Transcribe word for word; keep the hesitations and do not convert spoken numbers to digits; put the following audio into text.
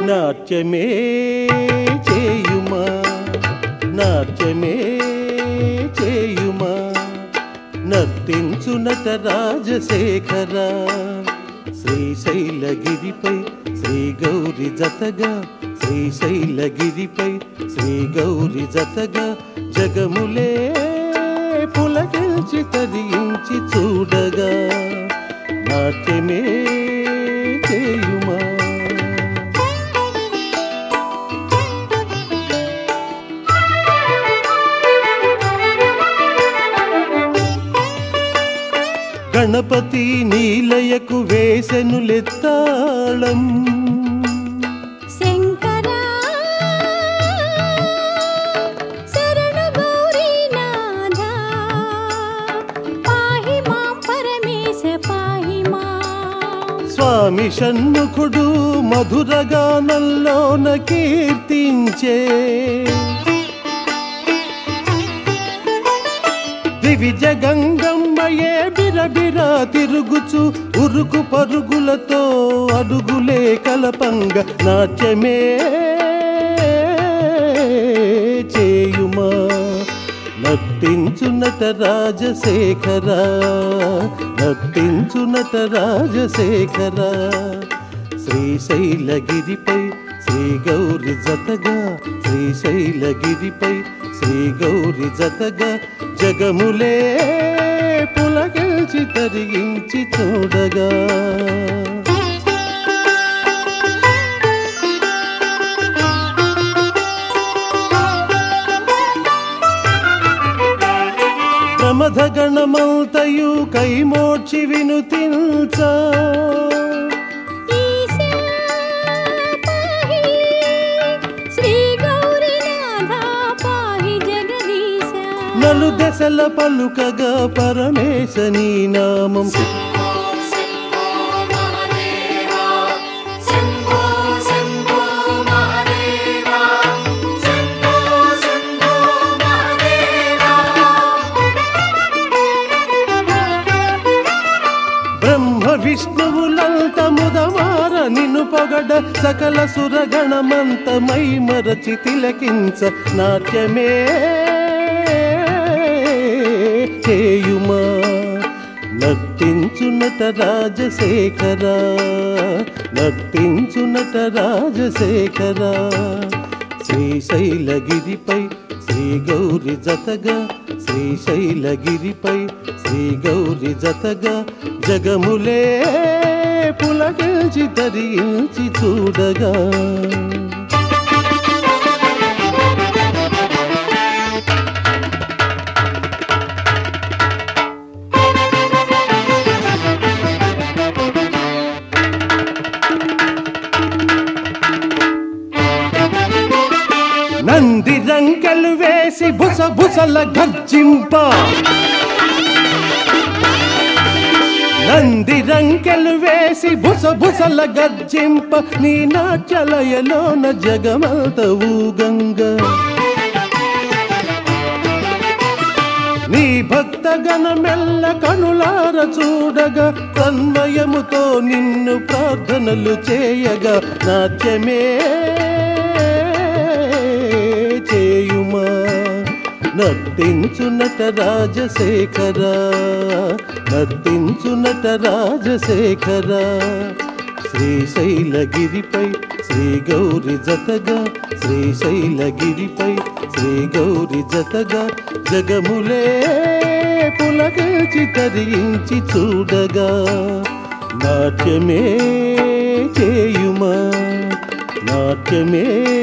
నాట్యమే చేయుమా నాట్యమే చేయుమా నర్తించు నట రాజశేఖర శ్రీశైలగిరిపై శ్రీ గౌరి జతగా శ్రీశైలగిరిపై శ్రీ గౌరి జతగా జగములే పులకించి తరించి చూడగా నాట్యమే చేయుమా గణపతి నీలయకు వేసెనులెత్తాళం శంకరా శరణు గౌరీనాథా పాహి మాం పరమేశ పాహి మాం. స్వామి షణ్ముఖుడు మధురగానంలోన కీర్తించే దివిజ గంగమ్మయే బిరబిరా తిరుగుచు ఉరుకు పరుగులతో అడుగులే కలపంగ నాట్యమే చేయుమా నర్తించు నట రాజశేఖర నర్తించు నట రాజశేఖర శ్రీశైలగిరిపై శ్రీ గౌరి జతగా శ్రీశైలగిరిపై శ్రీ గౌరి జతగా జగములే పులకించి తరించి చూడగా ప్రమథ గణమంతయు కైమోడ్చి వినుతించ నలు దశల పలుకగా పరమేశ నీ నామం బ్రహ్మ విష్ణువులంత ముదమార నిన్ను పొగడ సకల సురగణమంత మై మరచి తిలకించ నాట్యమే చేయుమా నర్తించు నట రాజశేఖర నర్తించు నట రాజశేఖర శ్రీశైలగిరిపై శ్రీ గౌరి జతగా శ్రీశైలగిరిపై శ్రీ గౌరి జతగా జగములే పులకించి తరించి చూడగా నంది రంకెలు వేసి బుస బుసల గర్జింప నంది రంకెలు వేసి బుస బుసల గర్జింప నీ నాట్యలయలోన జగమంత ఊగంగా నీ భక్త గణమెల్ల కనులార చూడగా తన్మయముతో నిన్ను ప్రార్థనలు చేయగా నాట్యమే చేయుమా నర్తించు నట రాజశేఖర నర్తించు నట రాజశేఖర శ్రీశైలగిరిపై శ్రీ గౌరి జతగా శ్రీశైలగిరిపై శ్రీ గౌరి జతగా జగములే పులకించి తరించి చూడగా నాట్యమే చేయుమా నాట్యమే